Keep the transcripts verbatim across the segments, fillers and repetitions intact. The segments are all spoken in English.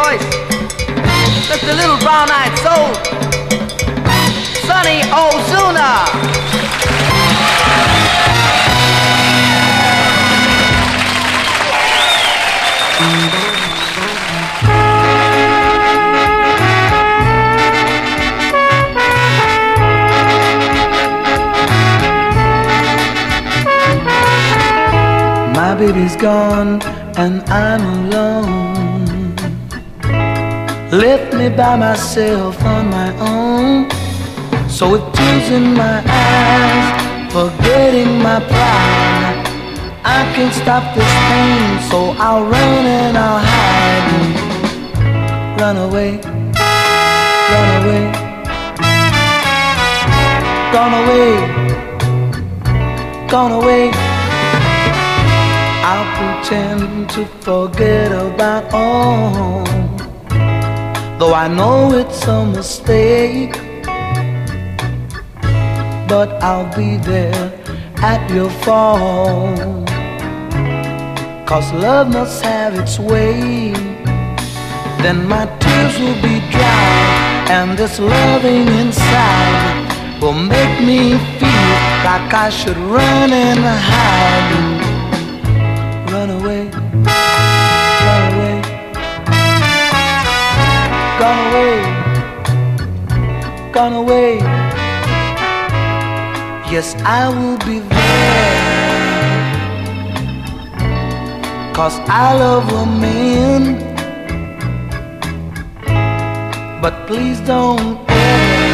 voice, Mister Little Brown-Eyed Soul, Sonny Ozuna. My baby's gone and I'm alone, left me by myself on my own. So with tears in my eyes, forgetting my pride, I can't stop this pain, so I'll run and I'll hide. Run away, run away, gone away, gone away. I'll pretend to forget about all, though I know it's a mistake. But I'll be there at your fall, 'cause love must have its way. Then my tears will be dry, and this loving inside will make me feel like I should run and hide. Run away, run away, gone away, gone away. Yes, I will be there, 'cause I love a man. But please don't ever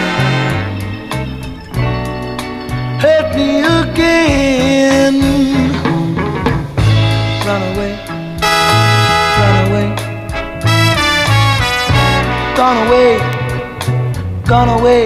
hurt me again. Run away, run away, gone away, gone away.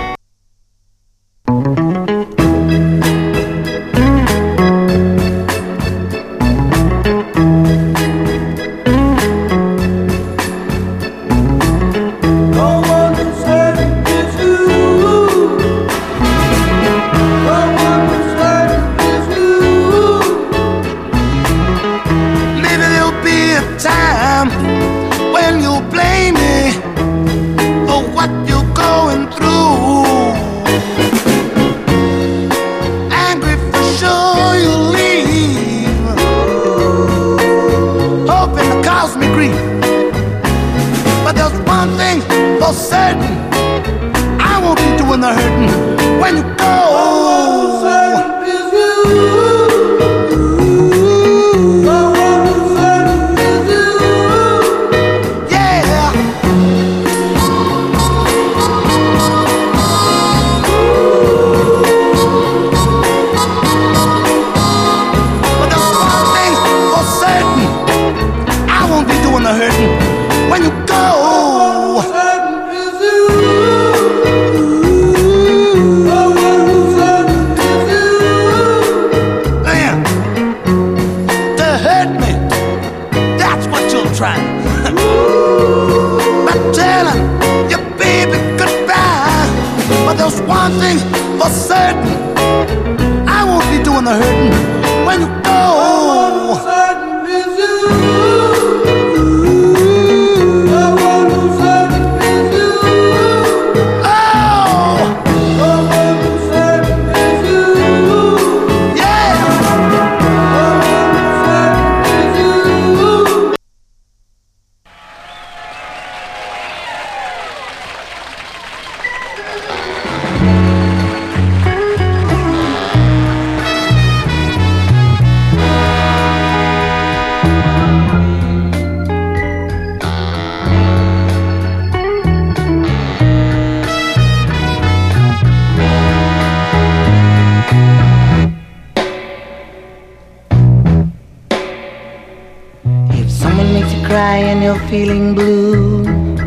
Feeling blue,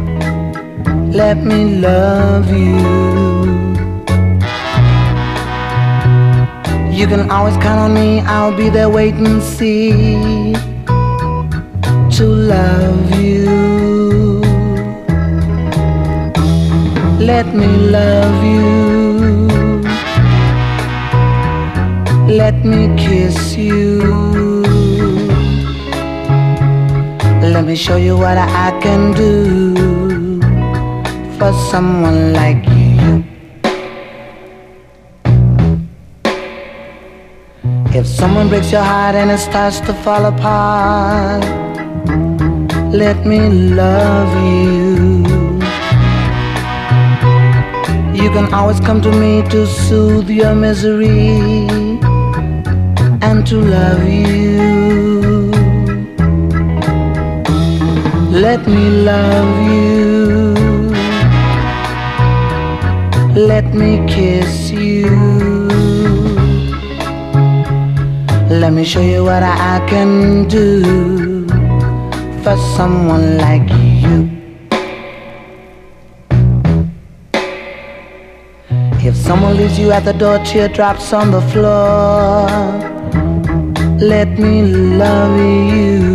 let me love you. You can always count on me, I'll be there wait and see to love you. Let me love you, let me kiss you. Let Let me show you what I can do for someone like you. If someone breaks your heart and it starts to fall apart, let me love you. You can always come to me to soothe your misery and to love you. Let me love you. Let me kiss you. Let me show you what I can do for someone like you. If someone leaves you at the door, teardrops on the floor, let me love you.